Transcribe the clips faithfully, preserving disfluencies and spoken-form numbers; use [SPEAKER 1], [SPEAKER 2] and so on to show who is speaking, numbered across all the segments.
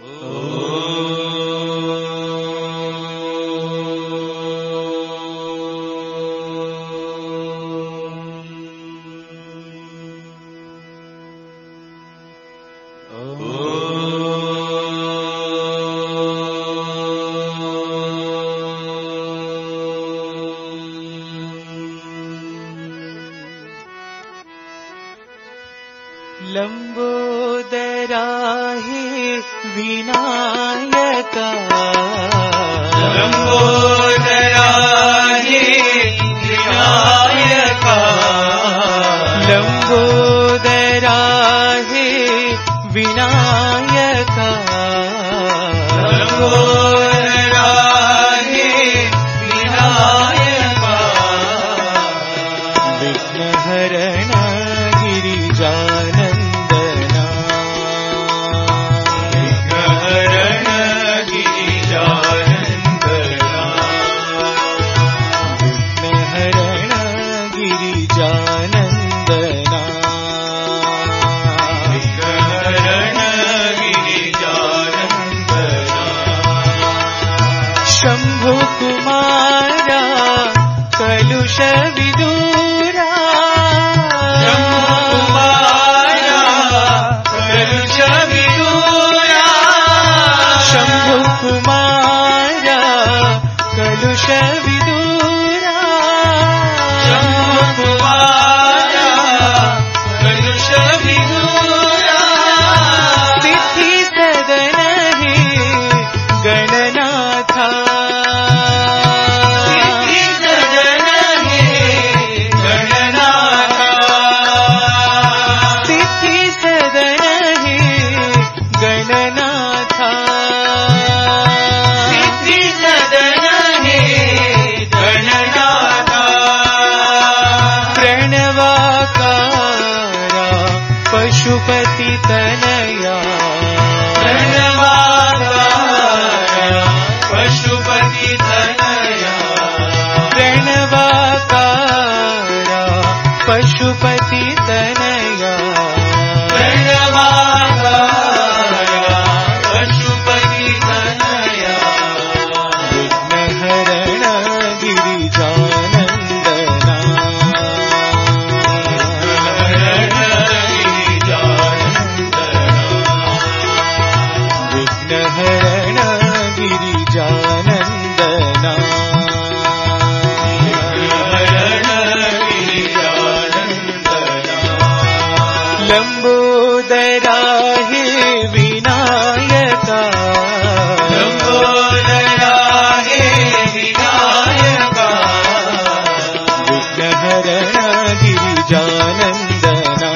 [SPEAKER 1] लंबोदरा हे विनायका
[SPEAKER 2] लंबोदरा हे विनायका
[SPEAKER 1] लंबोदरा हे विनायका
[SPEAKER 2] लंबोदरा हे विनायका
[SPEAKER 1] विघ्नहरण गिरिजानंदना
[SPEAKER 2] विघ्नहरण गिरिजानंदना
[SPEAKER 1] विघ्नहरण गिरिजानंदना
[SPEAKER 2] विघ्नहरण गिरिजानंदना
[SPEAKER 1] शंभु कुमारा कलुष विदूरा शंभु कुमारा कलुष विदूरा
[SPEAKER 2] शंभु कुमारा कलुष विदूरा
[SPEAKER 1] तिथि सदन हे गणनाथा
[SPEAKER 2] तिथि सदन हे गणनाथा
[SPEAKER 1] तिथि सदन हे गणनाथा
[SPEAKER 2] तिथि सदन हे गणनाथा
[SPEAKER 1] प्रणवाकारा पशुपति तनया
[SPEAKER 2] प्रणवाकारा पशुपति तनया
[SPEAKER 1] प्रणवाकारा पशुपति तनया
[SPEAKER 2] प्रणवाकारा पशुपति तनया
[SPEAKER 1] विघ्नहरण गिरिजानंदना विघ्नहरण गिरिजानंदना लंबोदरा हे विनायका
[SPEAKER 2] लंबोदरा हे विनायका
[SPEAKER 1] विघ्नहरण गिरिजानंदना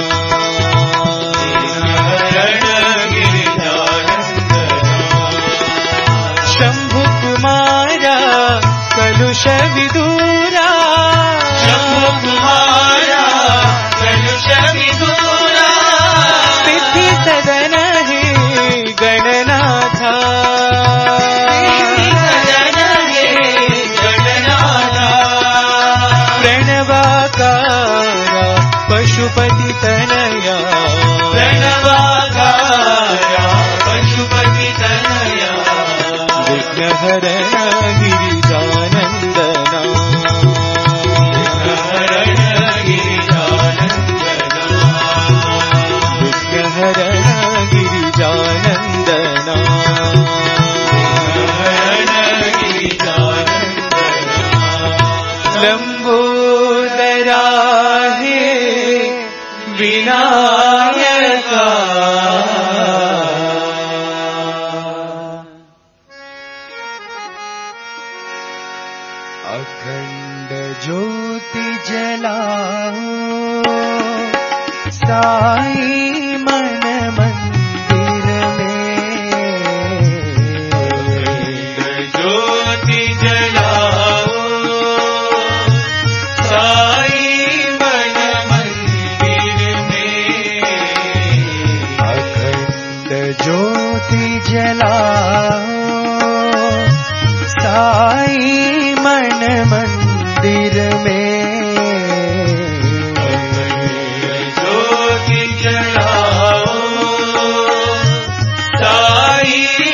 [SPEAKER 1] शंभु कुमारा कलुष विदूरा
[SPEAKER 2] शंभु कुमारा कलुष विदूरा
[SPEAKER 1] तिथि सदन हे गणनाथा
[SPEAKER 2] सदन हे गणनाथा
[SPEAKER 1] प्रणवाकारा पशुपति तनया
[SPEAKER 2] प्रणवाकारा पशुपति तनया
[SPEAKER 1] विघ्नहरण गिरिजानंदना
[SPEAKER 2] विघ्नहरण गिरिजानंदना
[SPEAKER 1] विघ्नहरण गिरिजानंदना
[SPEAKER 2] विघ्नहरण गिरिजानंदना
[SPEAKER 1] लंबोदरा हे विनायका अखंड ज्योति जलाओ साई मन मंदिर में
[SPEAKER 2] ज्योति जलाओ साई मन मंदिर में
[SPEAKER 1] अखंड ज्योति जलाओ साई मन मंदिर में
[SPEAKER 2] ज्योति जलाओ साई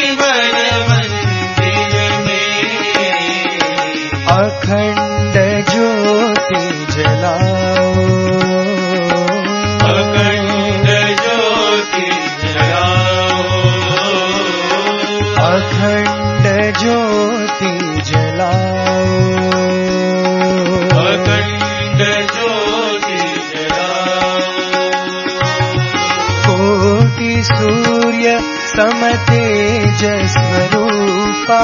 [SPEAKER 1] तेज स्वरूपा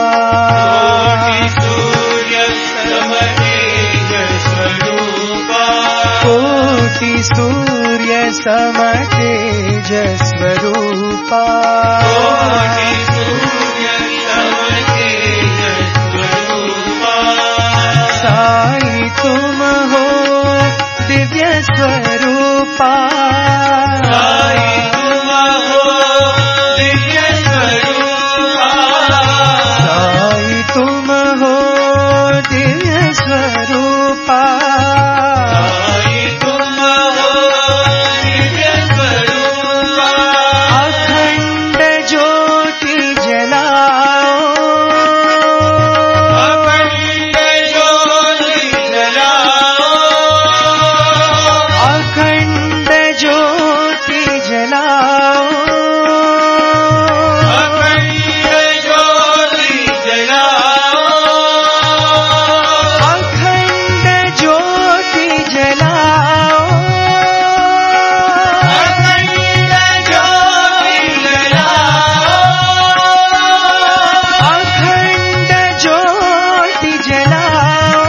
[SPEAKER 2] कोटि सूर्य सम तेज स्वरूपा
[SPEAKER 1] कोटि सूर्य सम तेज स्वरूपा साई तुम हो दिव्य स्वरूपा
[SPEAKER 2] साई तुम हो दिव्य स्वरूपा
[SPEAKER 1] साई तुम हो दिव्य स्वरूपा
[SPEAKER 2] साई तुम हो दिव्य स्वरूपा
[SPEAKER 1] अखंड ज्योति जलाओ
[SPEAKER 2] अखंड ज्योति जलाओ
[SPEAKER 1] अखंड ज्योति जलाओ
[SPEAKER 2] अखंड ज्योति जलाओ
[SPEAKER 1] अखंड ज्योति जलाओ
[SPEAKER 2] अखंड ज्योति जलाओ
[SPEAKER 1] अखंड ज्योति जलाओ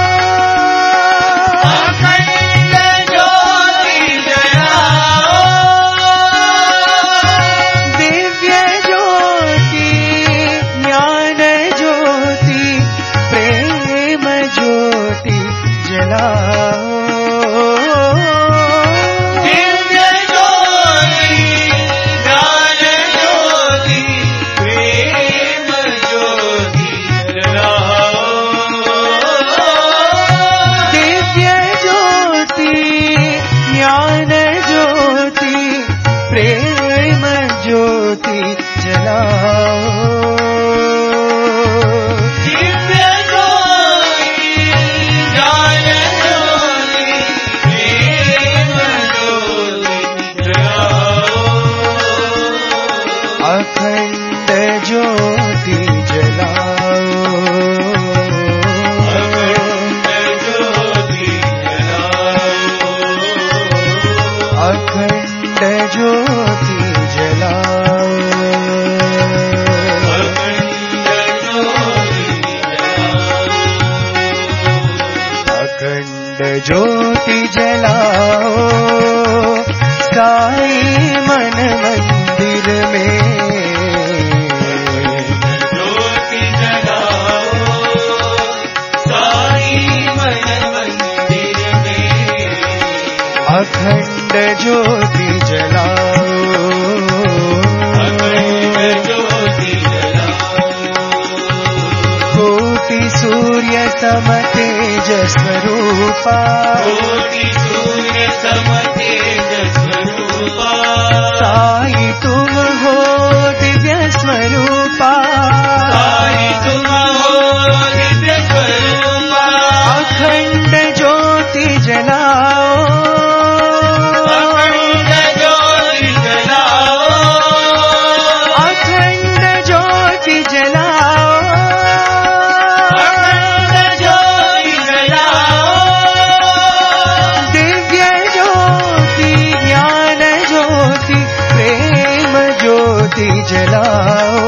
[SPEAKER 2] अखंड ज्योति जलाओ
[SPEAKER 1] दिव्य ज्योति ज्ञान ज्योति प्रेम ज्योति जलाओ
[SPEAKER 2] दिव्य ज्योति ज्ञान ज्योति प्रेम ज्योति जलाओ
[SPEAKER 1] दिव्य ज्योति ज्ञान ज्योति प्रेम ज्योति जलाओ
[SPEAKER 2] दिव्य ज्योति ज्ञान ज्योति प्रेम ज्योति जलाओ
[SPEAKER 1] अखंड ज्योति जलाओ
[SPEAKER 2] अखंड ज्योति जलाओ
[SPEAKER 1] अखंड ज्योति जलाओ साई मन मंदिर में
[SPEAKER 2] ज्योति जलाओ साई मन मंदिर में
[SPEAKER 1] अखंड ज्योति जलाओ
[SPEAKER 2] अखंड ज्योति जलाओ
[SPEAKER 1] कोटि सूर्य सम तेज स्वरूपा
[SPEAKER 2] कोटि सूर्य सम तेज स्वरूपा
[SPEAKER 1] साई तुम हो दिव्य स्वरूपा
[SPEAKER 2] साई तुम हो दिव्य स्वरूपा
[SPEAKER 1] अखंड ज्योति जलाओ
[SPEAKER 2] अखंड ज्योति जलाओ
[SPEAKER 1] अखंड ज्योति जलाओ
[SPEAKER 2] अखंड ज्योति जलाओ
[SPEAKER 1] दिव्य ज्योति ज्ञान ज्योति प्रेम ज्योति जलाओ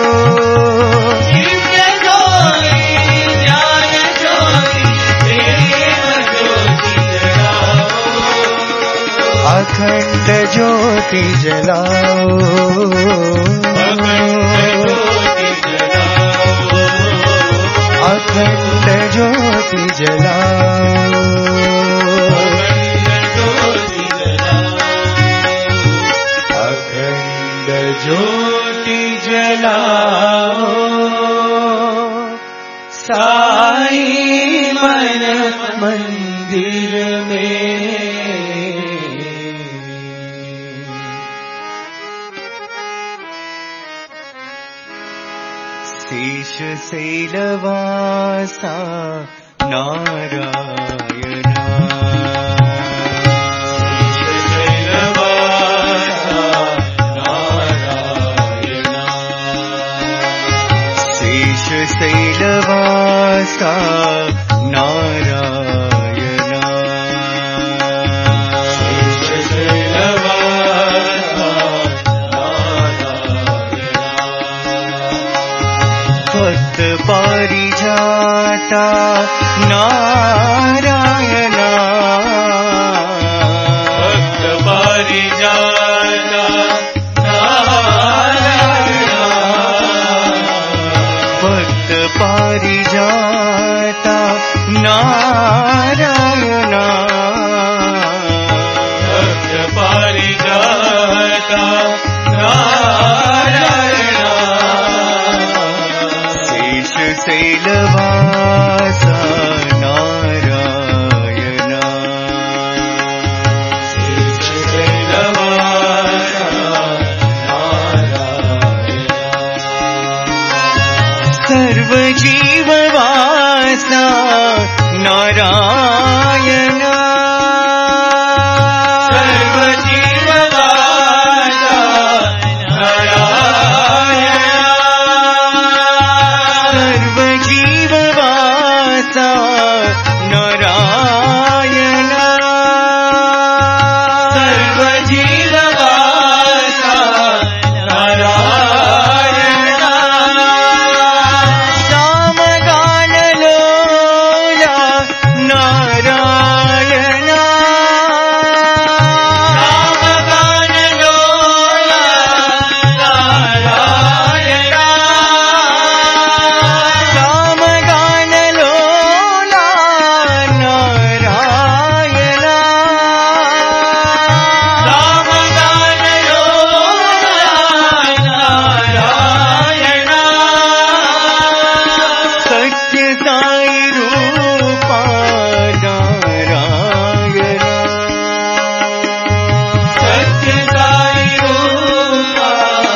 [SPEAKER 2] दिव्य ज्योति ज्ञान ज्योति प्रेम ज्योति जलाओ
[SPEAKER 1] अखंड ज्योति जलाओ
[SPEAKER 2] अखंड ज्योति जलाओ
[SPEAKER 1] अखंड ज्योति जलाओ
[SPEAKER 2] अखंड ज्योति जलाओ
[SPEAKER 1] साई मन मंदिर में शीश शैलवासा नारायणा शीश शैलवासा नारायणा भक्त पारिजाता नारायणा
[SPEAKER 2] भक्त पारिजाता नारायणा
[SPEAKER 1] भक्त पारिजाता नारायणा
[SPEAKER 2] भक्त पारिजाता नारायणा
[SPEAKER 1] शेष शैलवासा नारायणा
[SPEAKER 2] शेष शैलवासा नारायणा
[SPEAKER 1] सर्वजीववासा नारायणा
[SPEAKER 2] सर्वजीववासा
[SPEAKER 1] नारायणा
[SPEAKER 2] सर्वजीववासा नारायणा
[SPEAKER 1] श्यामगानलोला नारायणा
[SPEAKER 2] श्यामगानलोला नारायणा
[SPEAKER 1] श्यामगानलोला नारायणा
[SPEAKER 2] नारायणा
[SPEAKER 1] सत्य साई रूपा नारायणा
[SPEAKER 2] सत्य साई रूपा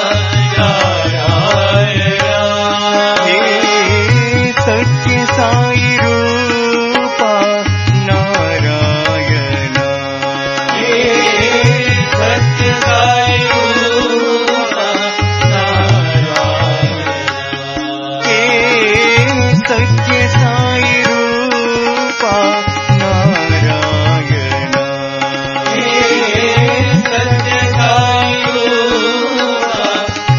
[SPEAKER 2] नारायणा
[SPEAKER 1] हे सत्य साई रूपा नारायणा
[SPEAKER 2] हे सत्य साई रूपा नारायणा
[SPEAKER 1] हे सत्य साई रूपा नारायणा
[SPEAKER 2] हे सत्य साई रूपा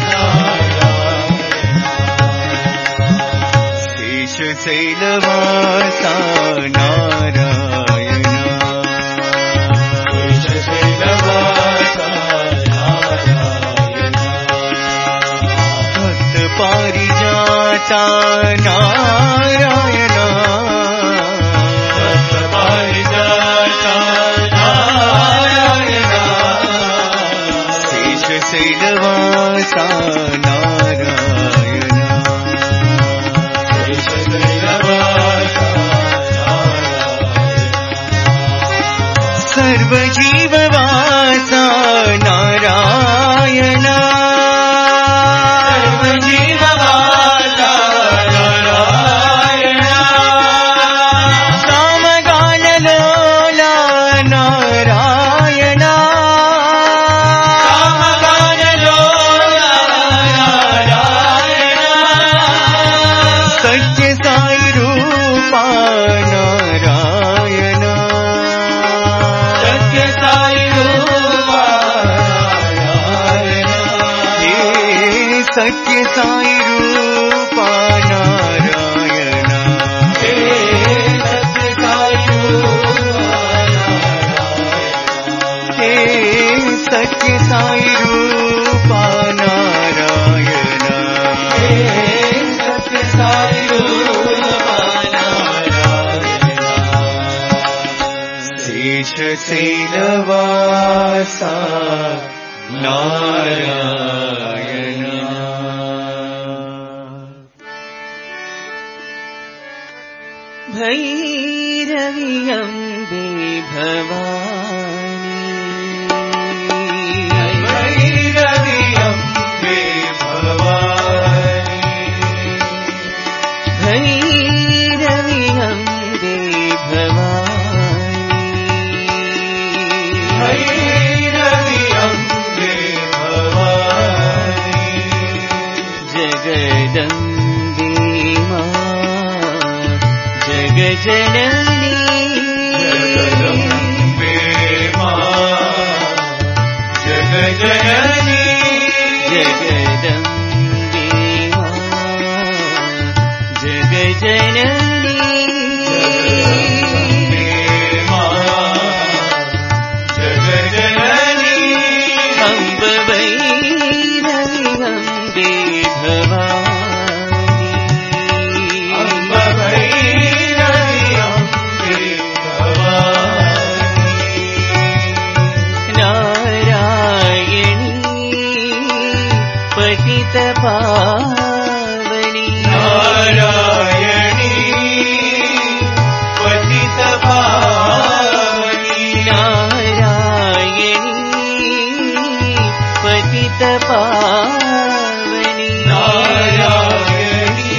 [SPEAKER 2] नारायणा
[SPEAKER 1] शेष शैलवासा नारायणा
[SPEAKER 2] शेष शैलवासा नारायणा
[SPEAKER 1] भक्त पारिजाता नारायणा
[SPEAKER 2] भक्त पारिजाता नारायणा
[SPEAKER 1] शेष शैलवासा नारायणा
[SPEAKER 2] शेष शैलवासा नारायणा
[SPEAKER 1] सर्वजीववासा नारायणा
[SPEAKER 2] सर्वजीववासा नारायणा
[SPEAKER 1] श्यामगानलोला नारायणा
[SPEAKER 2] श्यामगानलोला नारायणा
[SPEAKER 1] सत्य साई रूपा नारायणा
[SPEAKER 2] सत्य साई रूपा नारायणा
[SPEAKER 1] हे सत्य साई रूपा नारायणा
[SPEAKER 2] हे सत्य साई रूपा नारायणा
[SPEAKER 1] हे सत्य साई रूपा नारायणा
[SPEAKER 2] हे सत्य साई रूपा नारायणा
[SPEAKER 1] शेष शैलवासा नारायणा भैरवी अम्बे भवानी
[SPEAKER 2] भैरवी अम्बे भवानी
[SPEAKER 1] भैरवी अम्बे भवानी
[SPEAKER 2] भैरवी अम्बे भवानी
[SPEAKER 1] जगदम्बे मां जगजननी
[SPEAKER 2] जगदम्बे मां जगजननी
[SPEAKER 1] जगदम्बे मां जननी
[SPEAKER 2] जगदम्बे मां जगज्जननी
[SPEAKER 1] अम्ब भैरवी अम्बे भवानी
[SPEAKER 2] अम्ब भैरवी अम्बे भवानी
[SPEAKER 1] नारायणी पतित पावनी
[SPEAKER 2] नारायणी पतित पावनी
[SPEAKER 1] नारायणी पतित पावनी
[SPEAKER 2] नारायणी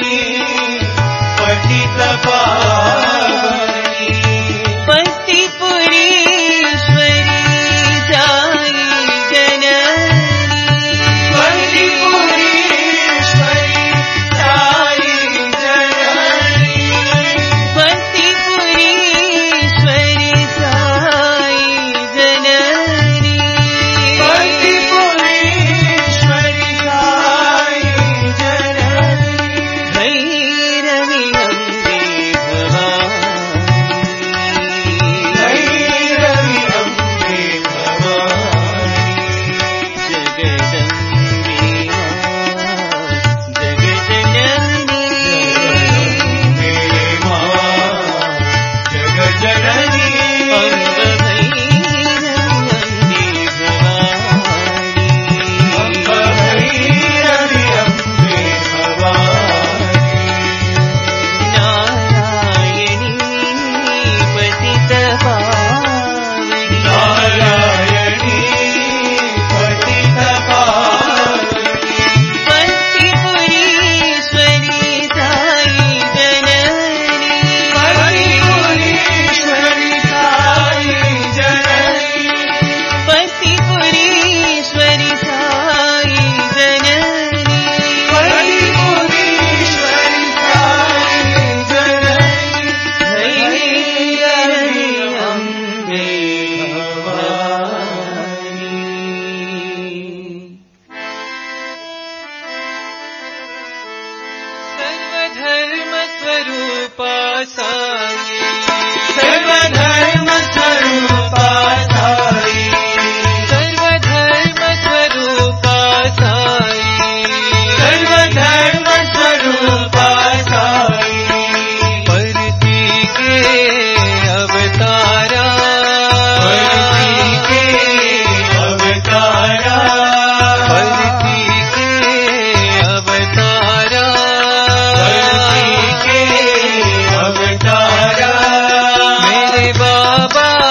[SPEAKER 2] पतित पावनी
[SPEAKER 1] पतिपुरीश्वरी साई जननी
[SPEAKER 2] पतिपुरीश्वरी साई जननी
[SPEAKER 1] पतिपुरीश्वरी साई जननी
[SPEAKER 2] पतिपुरीश्वरी साई जननी
[SPEAKER 1] भैरवी अम्बे भवानी
[SPEAKER 2] भैरवी अम्बे भवानी
[SPEAKER 1] जगदम्बे जगजननी
[SPEAKER 2] जगज्जननी
[SPEAKER 1] अम्ब भैरवी अम्बे भवानी
[SPEAKER 2] अम्ब
[SPEAKER 1] बाबा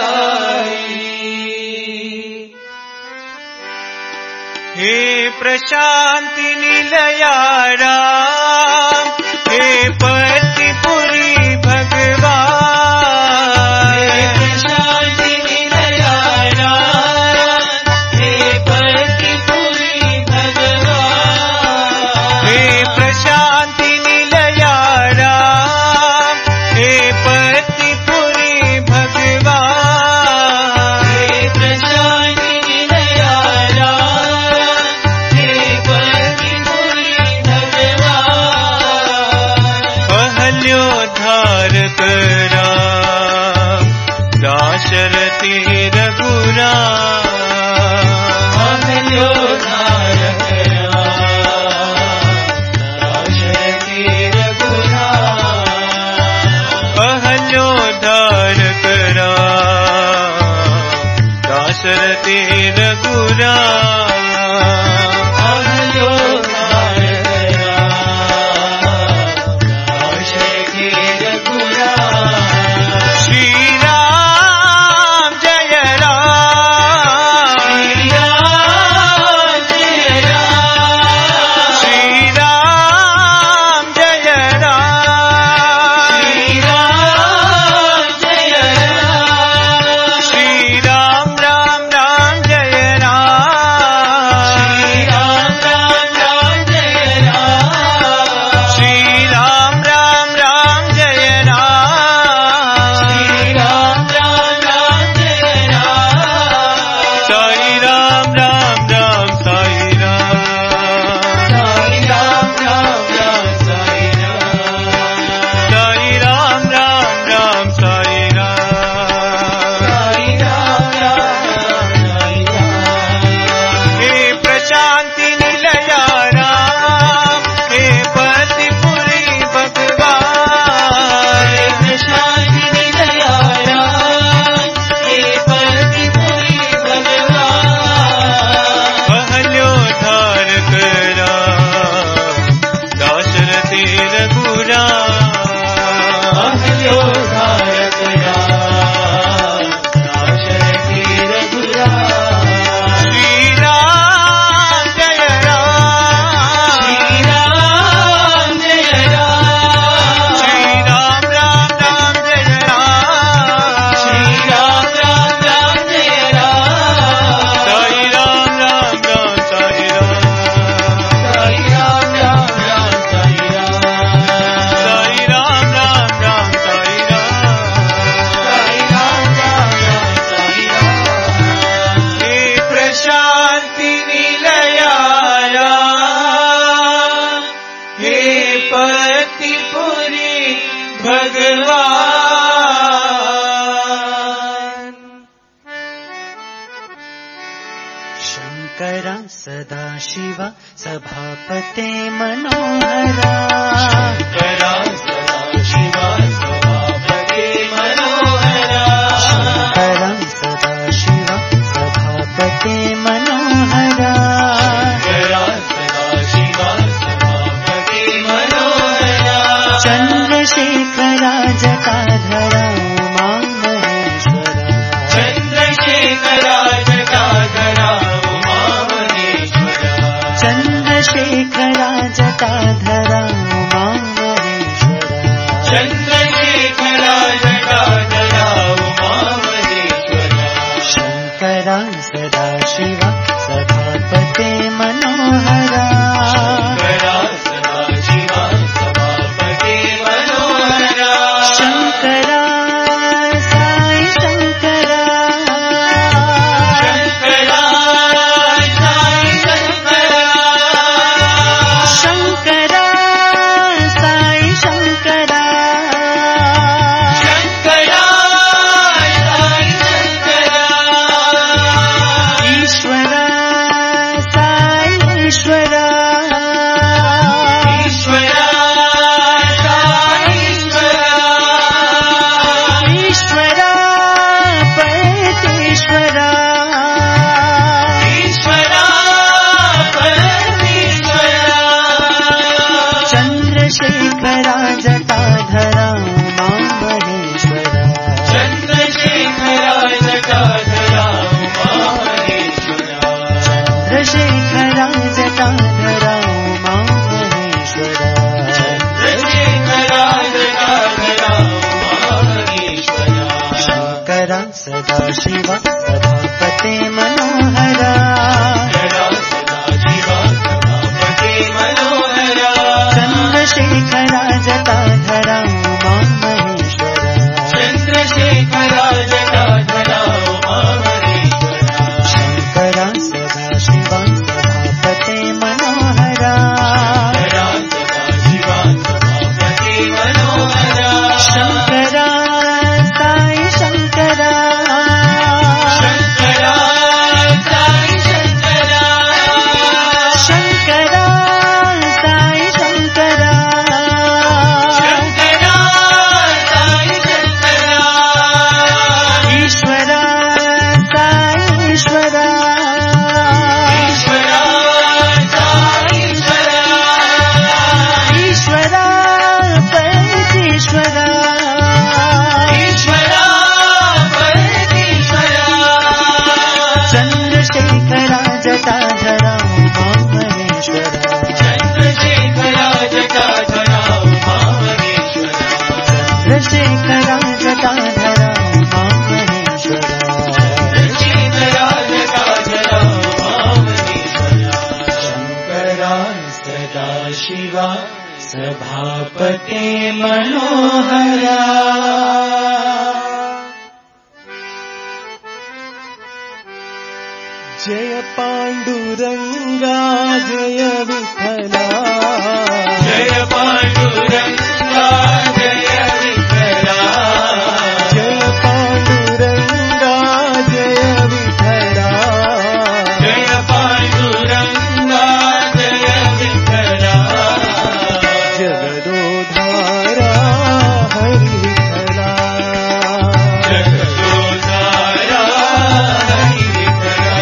[SPEAKER 2] हे प्रशांति निलया राम, हे पतिपुरी भगवान।
[SPEAKER 1] हे प्रशांति निलया राम, हे पतिपुरी भगवान।
[SPEAKER 2] हे प्रशांति निलया राम, हे पतिपुरी भगवान।
[SPEAKER 1] हे प्रशांति निलया राम, हे पतिपुरी भगवान।
[SPEAKER 2] अहल्योद्धारक राम, दाशरथी रघुराम।
[SPEAKER 1] अहल्योद्धारक दाशरथी रघुराम।
[SPEAKER 2] अहल्योद्धारक राम, दाशरथी रघुराम।
[SPEAKER 1] अहल्योद्धारक दाशरथी रघुराम।
[SPEAKER 2] श्री राम जय राम,
[SPEAKER 1] श्री राम जय राम,
[SPEAKER 2] श्री राम जय राम,
[SPEAKER 1] श्री राम जय राम।
[SPEAKER 2] श्री राम राम राम जय राम,
[SPEAKER 1] श्री राम राम राम जय राम।
[SPEAKER 2] श्री राम राम राम जय राम,
[SPEAKER 1] श्री राम राम राम जय राम।
[SPEAKER 2] साई राम राम राम साई राम,
[SPEAKER 1] साई राम राम राम साई राम।
[SPEAKER 2] साई राम राम राम साई राम।
[SPEAKER 1] साई राम राम राम साई राम।
[SPEAKER 2] हे प्रशांति निलया राम, हे पतिपुरी भगवान।
[SPEAKER 1] हे प्रशांति निलया राम, हे पतिपुरी भगवान।
[SPEAKER 2] अहल्योद्धारक राम, दाशरथी रघुराम।
[SPEAKER 1] अहल्योद्धारक राम, दाशरथी रघुराम।
[SPEAKER 2] श्री राम जय राम,
[SPEAKER 1] श्री राम जय राम,
[SPEAKER 2] श्री राम राम राम जय राम,
[SPEAKER 1] श्री राम राम राम जय राम।
[SPEAKER 2] साई राम राम राम साई राम,
[SPEAKER 1] साई राम राम राम साई राम।
[SPEAKER 2] साई राम राम राम साई राम।
[SPEAKER 1] साई राम राम राम साई राम।
[SPEAKER 2] हे प्रशांति निलया राम, हे पतिपुरी भगवान।
[SPEAKER 3] शङ्करा सदाशिवा सभापते मनोहरा।
[SPEAKER 1] शङ्करा सदाशिवा सभापते मनोहरा।
[SPEAKER 3] शङ्करा सदाशिवा सभापते मनोहरा।
[SPEAKER 1] शङ्करा सदाशिवा सभापते मनोहरा।
[SPEAKER 3] चन्द्रशेखरा जटाधरा उमा महेश्वरा।
[SPEAKER 1] चन्द्रशेखरा जटाधरा उमा महेश्वरा।
[SPEAKER 3] चन्द्रशेखरा जटाधरा उमा महेश्वरा। सदाशिव सभापते मनोहरा चन्द्रशेखरा जटाधरा उमा महेश्वरा
[SPEAKER 1] चन्द्रशेखरा जटाधरा उमा महेश्वरा
[SPEAKER 3] शङ्करा सदाशिवा सभापते मनोहरा
[SPEAKER 1] सदाशिवा सभापते मनोहरा
[SPEAKER 3] शङ्करा साई शङ्करा
[SPEAKER 1] शङ्करा साई शङ्करा
[SPEAKER 3] शङ्करा साई शङ्करा
[SPEAKER 1] शङ्करा साई शङ्करा
[SPEAKER 3] ईश्वरा साई ईश्वरा
[SPEAKER 1] ईश्वरा साई ईश्वरा
[SPEAKER 3] ईश्वरा परमेश्वरा
[SPEAKER 1] ईश्वरा परमेश्वरा
[SPEAKER 3] चन्द्रशेखरा जटाधरा उमा महेश्वरा
[SPEAKER 1] चन्द्रशेखरा जटाधरा उमा महेश्वरा
[SPEAKER 3] चन्द्रशेखरा जटाधरा उमा महेश्वरा
[SPEAKER 1] चन्द्रशेखरा जटाधरा उमा महेश्वरा शङ्करा सदाशिवा सभापते मनोहरा
[SPEAKER 2] जय पाण्डुरङ्गा जय विठ्ठला
[SPEAKER 1] जय पाण्डुरङ्गा जय विठ्ठला
[SPEAKER 2] जय पाण्डुरङ्गा जय विठ्ठला
[SPEAKER 1] जय पाण्डुरङ्गा जय विठ्ठला
[SPEAKER 2] जगदोद्धारा हरि विठ्ठला
[SPEAKER 1] जगदोद्धारा हरि विठ्ठला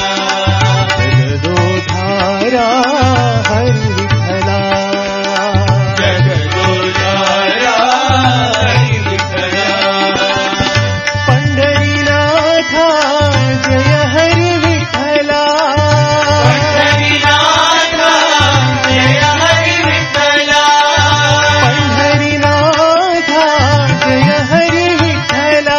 [SPEAKER 2] जगदोद्धारा हरि विठ्ठला
[SPEAKER 1] जगदोद्धारा हरि विठ्ठला
[SPEAKER 2] पंढरीनाथा जय हरि विठ्ठला
[SPEAKER 1] पंढरीनाथा जय हरि विठ्ठला
[SPEAKER 2] पंढरीनाथा जय हरि विठ्ठला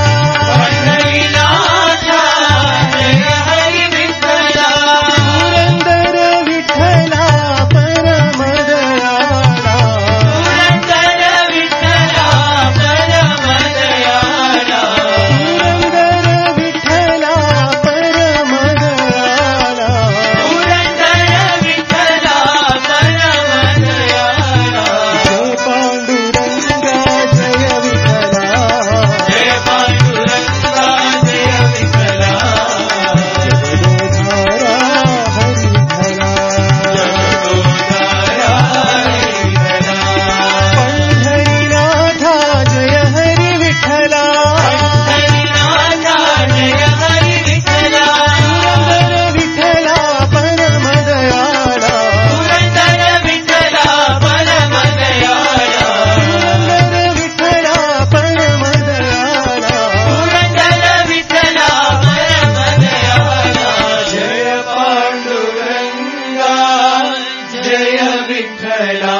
[SPEAKER 1] पंढरीनाथा जय हरि विठ्ठला
[SPEAKER 2] पुरंदर विठ्ठला परम दयाळा
[SPEAKER 1] पुरंदर विठ्ठला परम दयाळा
[SPEAKER 2] पुरंदर विठ्ठला परम दयाळा
[SPEAKER 1] पुरंदर विठ्ठला परम दयाळा
[SPEAKER 2] जय पांडुरंगा जय विठ्ठला
[SPEAKER 1] जय पांडुरंगा जय विठ्ठला
[SPEAKER 2] जगदोद्धारा हरि विठ्ठला
[SPEAKER 1] जगदोद्धारा हरि विठ्ठला
[SPEAKER 2] पंढरीनाथा जय हरि विठ्ठला
[SPEAKER 1] पंढरीनाथा जय हरि विठ्ठला
[SPEAKER 2] पुरंदर विठ्ठला परम दयाळा
[SPEAKER 1] पुरंदर विठ्ठला परम दयाळा
[SPEAKER 2] पुरंदर विठ्ठला परम दयाळा
[SPEAKER 1] पुरंदर विठ्ठला परम दयाळा जय पांडुरंगा जय विठ्ठला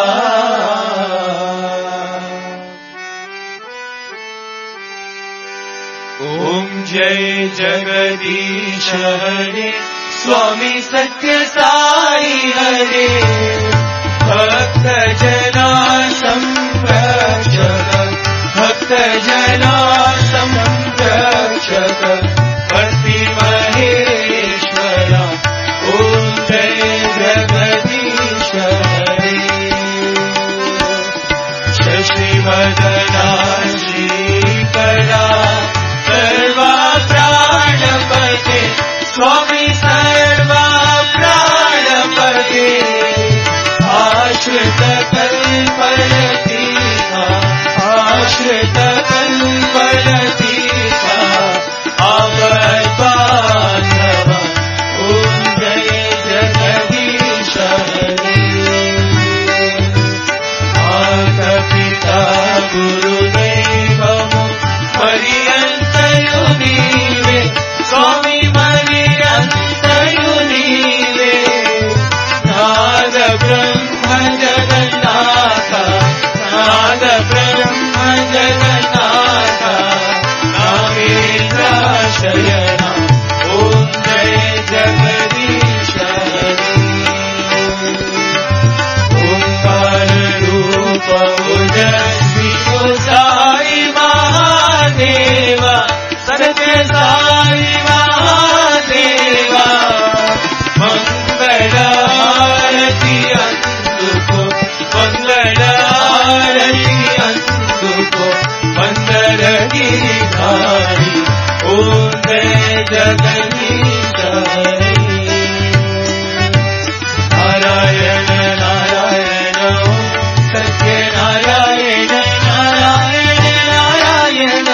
[SPEAKER 1] ओम जय जगदीश हरे स्वामी सत्य साई हरे भक्त जना संरक्षक भक्त जना संरक्षक पति महेश्वरा ओम जय जगदीश हरे शशिवदना श्रीकरा सर्वा प्राणपते स्वामी सर्वा प्राणपते आश्रित कल्पलतीका आश्रित कल्पलतीका जय राम ओम जय जगदीश हरि ओंकार रूप ओजस्वी साई महादेवा सत्य साई महादेवा मंगल आरती अंतुको मंगल आरती अंतुको मंगल गिरिधारी ओम जय जगदीश हरि नारायण नारायण ओम सत्य नारायण नारायण नारायण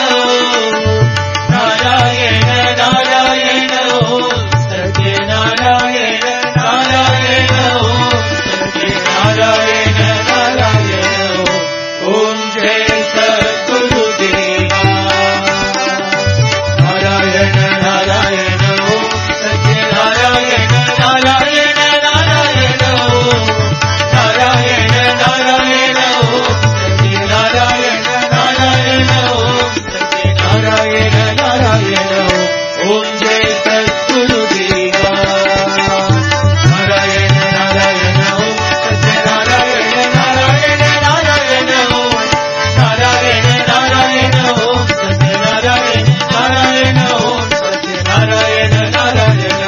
[SPEAKER 1] नारायण नारायण ओम सत्य नारायण नारायण ओम सत्य नारायण नारायण ओम जय सद्गुरुदेवा नारायण नारायण ओम सत्य नारायण नारायण नारायण ओम नारायण नारायण ओम सत्य नारायण नारायण ओम सत्य नारायण नारायण ओम जय सद्गुरुदेवा नारायण नारायण ओम सत्य नारायण नारायण नारायण ओम नारायण नारायण ओम सत्य नारायण नारायण ओम सत्य नारायण नारायण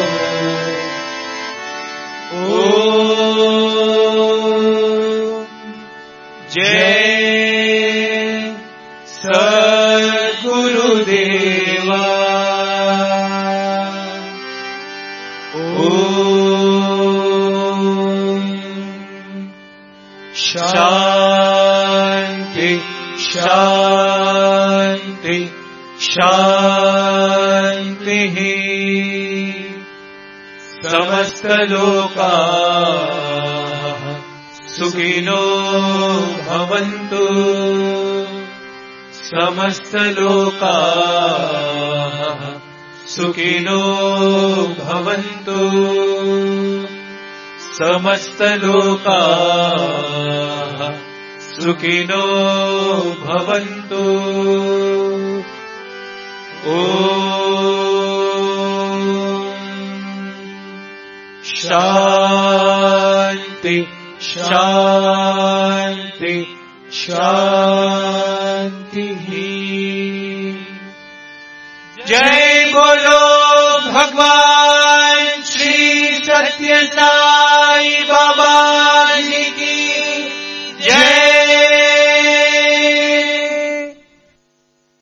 [SPEAKER 1] ओम जय सद्गुरुदेवा ओम शांति शांति शांति समस्त लोकाः सुखिनो भवन्तु समस्त लोकाः सुखिनो भवन्तु समस्त लोकाः सुखिनो भवन्तु ओम शांति शांति शांति जय बोलो भगवान श्री सत्य साई बाबा